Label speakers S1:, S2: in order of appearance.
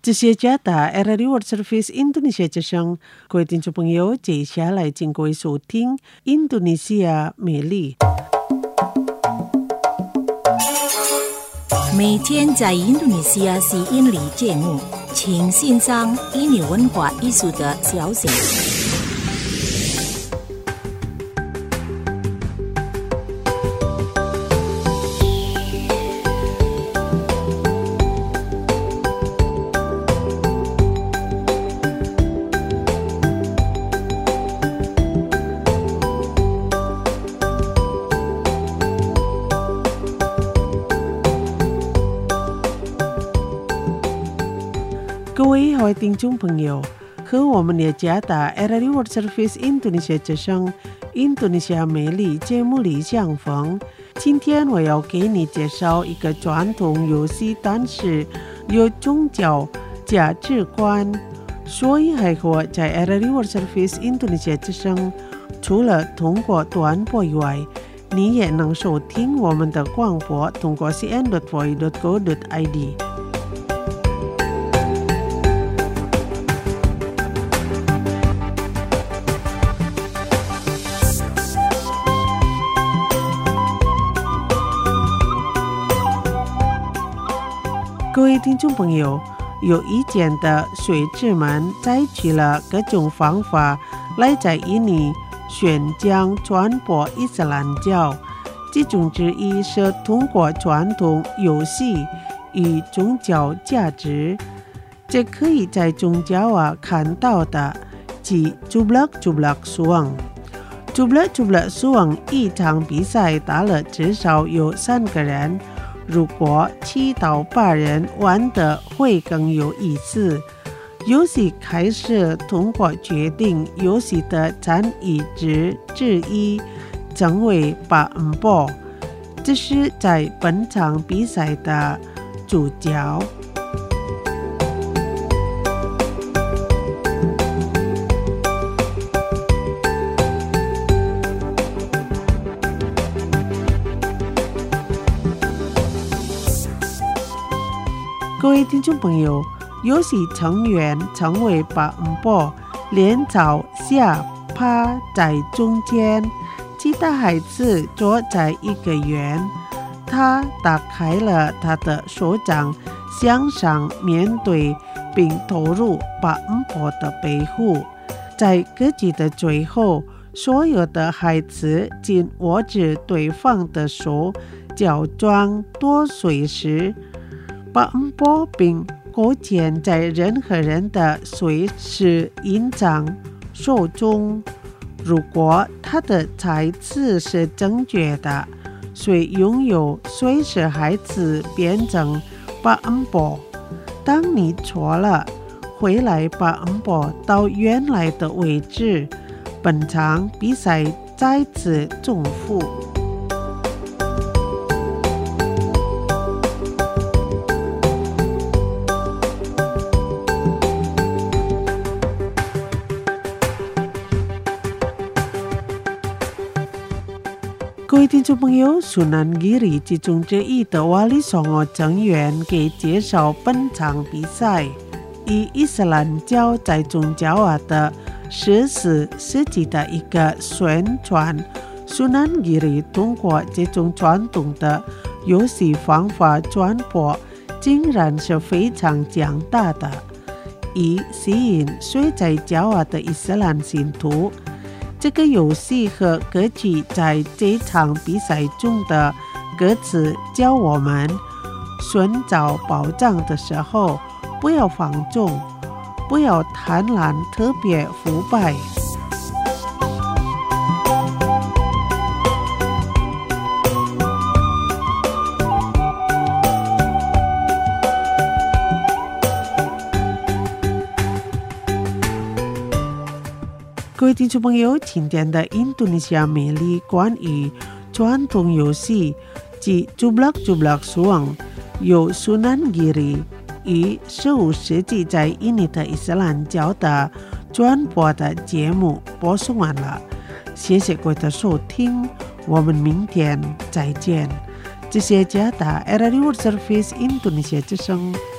S1: 这些加达 RRI World Service Indonesia 之声，各位听众朋友，接下来请各位收听印度尼西亚美丽。
S2: 每天在印度尼西亚是印尼节目，请欣赏印尼文化艺术的消息。
S1: 各位好听众朋友，和我们的加达 RRI World Service Indonesia 之声印度尼西亚美丽节目里相逢。今天我要给你介绍一个传统游戏，但是有宗教价值观，所以还和在 RRI World Service Indonesia 之声，除了通过短波以外，你也能收听我们的广播，通过 cn.voi.go.id。各位听众朋友，有意见的学子们采取了各种方法来在印尼宣讲传播伊斯兰教，其中之一是通过传统游戏与宗教价值。这可以在宗教看到的，即 Jublak Suang。Jublak Suang 一场比赛打了至少有3个人，如果7到8人玩得会更有意思。游戏开始通过决定游戏的参与者之一成为把恩波，这是在本场比赛的主角。各位听众朋友，游戏成员成为把恩波，连朝下趴在中间，其他孩子坐在一个圆。他打开了他的手掌，向上面对并投入把恩波的背后。在歌剧的最后，所有的孩子紧握着对方的手，假装多水时，把恩波并勾践在任何人的随时印章手中。如果他的猜测是正确的，谁拥有谁使孩子变成把恩波。当你错了，回来把恩波到原来的位置。本场比赛再次重复。各位听众朋友，苏南吉里其中之一的瓦里松奥成员给介绍本场比赛。以伊斯兰教在宗教的14世纪的一个宣传，苏南吉里通过这种传统的游戏方法传播，竟然是非常强大的，以吸引睡在教的伊斯兰信徒。这个游戏和歌剧在这场比赛中的歌词教我们，寻找宝藏的时候不要放纵，不要贪婪，特别腐败。各位听众朋友，今天的印度尼西亚美丽关于传统游戏及 Jublak Suang 由苏南吉里于15世纪在印尼的伊斯兰教的传播的节目播送完了，谢谢各位的收听，我们明天再见。这些加达 RRI World Service Indonesia 之声。